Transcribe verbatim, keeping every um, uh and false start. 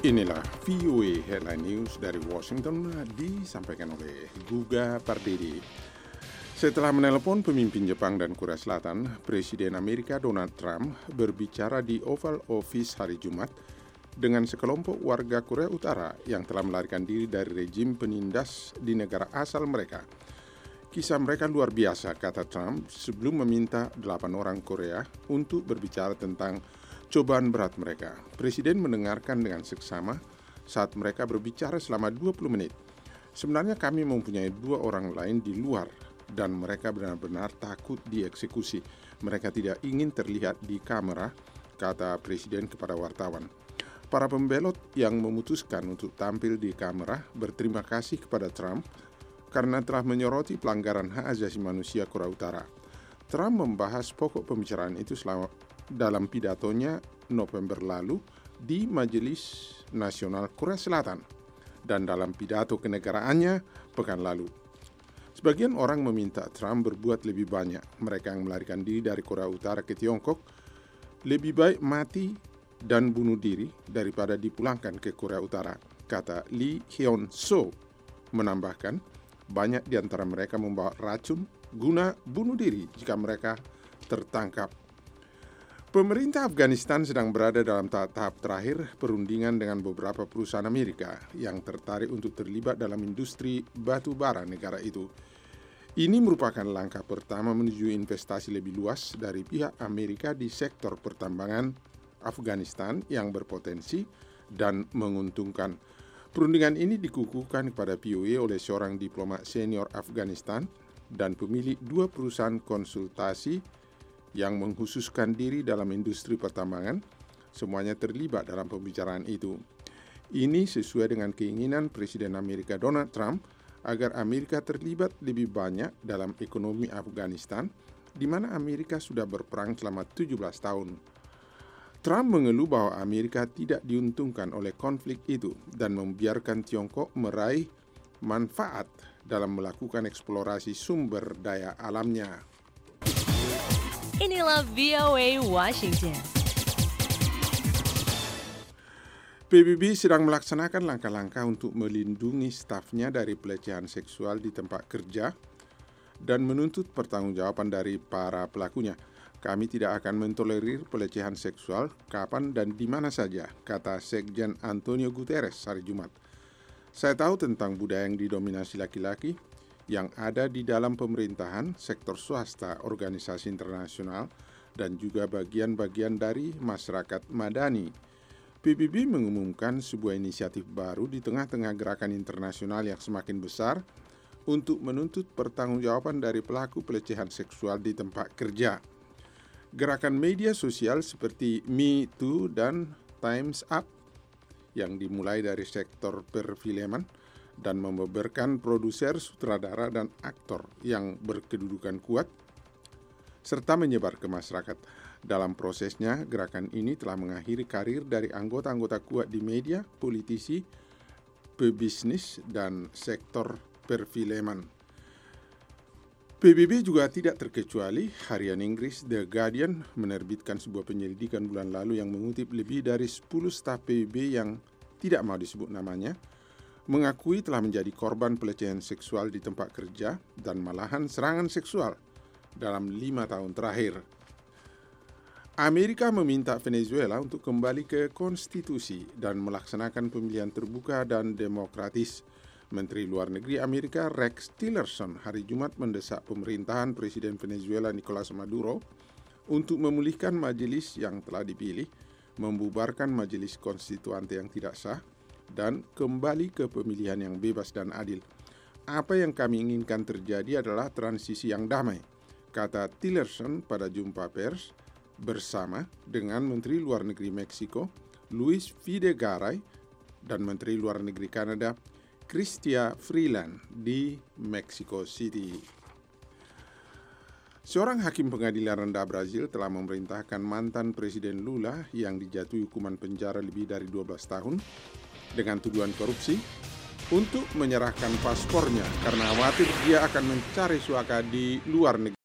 Inilah V O A Headline News dari Washington disampaikan oleh Guga Pardede. Setelah menelepon pemimpin Jepang dan Korea Selatan, Presiden Amerika Donald Trump berbicara di Oval Office hari Jumat dengan sekelompok warga Korea Utara yang telah melarikan diri dari rejim penindas di negara asal mereka. Kisah mereka luar biasa, kata Trump sebelum meminta delapan orang Korea untuk berbicara tentang cobaan berat mereka. Presiden mendengarkan dengan seksama saat mereka berbicara selama dua puluh menit. Sebenarnya kami mempunyai dua orang lain di luar dan mereka benar-benar takut dieksekusi. Mereka tidak ingin terlihat di kamera, kata Presiden kepada wartawan. Para pembelot yang memutuskan untuk tampil di kamera berterima kasih kepada Trump karena telah menyoroti pelanggaran hak asasi manusia Korea Utara. Trump membahas pokok pembicaraan itu selama dalam pidatonya November lalu di Majelis Nasional Korea Selatan dan dalam pidato kenegaraannya pekan lalu. Sebagian orang meminta Trump berbuat lebih banyak. Mereka yang melarikan diri dari Korea Utara ke Tiongkok lebih baik mati dan bunuh diri daripada dipulangkan ke Korea Utara, kata Lee Hyun-soo. Menambahkan, banyak di antara mereka membawa racun guna bunuh diri jika mereka tertangkap. Pemerintah Afghanistan sedang berada dalam tahap terakhir perundingan dengan beberapa perusahaan Amerika yang tertarik untuk terlibat dalam industri batu bara negara itu. Ini merupakan langkah pertama menuju investasi lebih luas dari pihak Amerika di sektor pertambangan Afghanistan yang berpotensi dan menguntungkan. Perundingan ini dikukuhkan kepada V O A oleh seorang diplomat senior Afghanistan dan pemilik dua perusahaan konsultasi yang mengkhususkan diri dalam industri pertambangan, semuanya terlibat dalam pembicaraan itu. Ini sesuai dengan keinginan Presiden Amerika Donald Trump agar Amerika terlibat lebih banyak dalam ekonomi Afghanistan, di mana Amerika sudah berperang selama tujuh belas tahun. Trump mengeluh bahwa Amerika tidak diuntungkan oleh konflik itu dan membiarkan Tiongkok meraih manfaat dalam melakukan eksplorasi sumber daya alamnya. Inilah V O A Washington. P B B sedang melaksanakan langkah-langkah untuk melindungi stafnya dari pelecehan seksual di tempat kerja dan menuntut pertanggungjawaban dari para pelakunya. Kami tidak akan mentolerir pelecehan seksual kapan dan di mana saja, kata Sekjen Antonio Guterres hari Jumat. Saya tahu tentang budaya yang didominasi laki-laki yang ada di dalam pemerintahan, sektor swasta, organisasi internasional, dan juga bagian-bagian dari masyarakat madani. P B B mengumumkan sebuah inisiatif baru di tengah-tengah gerakan internasional yang semakin besar untuk menuntut pertanggungjawaban dari pelaku pelecehan seksual di tempat kerja. Gerakan media sosial seperti Me Too dan Time's Up yang dimulai dari sektor perfilman dan membeberkan produser, sutradara, dan aktor yang berkedudukan kuat, serta menyebar ke masyarakat. Dalam prosesnya, gerakan ini telah mengakhiri karir dari anggota-anggota kuat di media, politisi, pebisnis, dan sektor perfilman. P B B juga tidak terkecuali. Harian Inggris The Guardian menerbitkan sebuah penyelidikan bulan lalu yang mengutip lebih dari sepuluh staf P B B yang tidak mau disebut namanya, mengakui telah menjadi korban pelecehan seksual di tempat kerja dan malahan serangan seksual dalam lima tahun terakhir. Amerika meminta Venezuela untuk kembali ke konstitusi dan melaksanakan pemilihan terbuka dan demokratis. Menteri Luar Negeri Amerika Rex Tillerson hari Jumat mendesak pemerintahan Presiden Venezuela Nicolas Maduro untuk memulihkan majelis yang telah dipilih, membubarkan majelis konstituante yang tidak sah, dan kembali ke pemilihan yang bebas dan adil. Apa yang kami inginkan terjadi adalah transisi yang damai, kata Tillerson pada jumpa pers bersama dengan Menteri Luar Negeri Meksiko Luis Videgaray dan Menteri Luar Negeri Kanada Chrystia Freeland di Mexico City. Seorang hakim pengadilan rendah Brazil telah memerintahkan mantan Presiden Lula yang dijatuhi hukuman penjara lebih dari dua belas tahun dengan tuduhan korupsi untuk menyerahkan paspornya karena khawatir dia akan mencari suaka di luar negeri.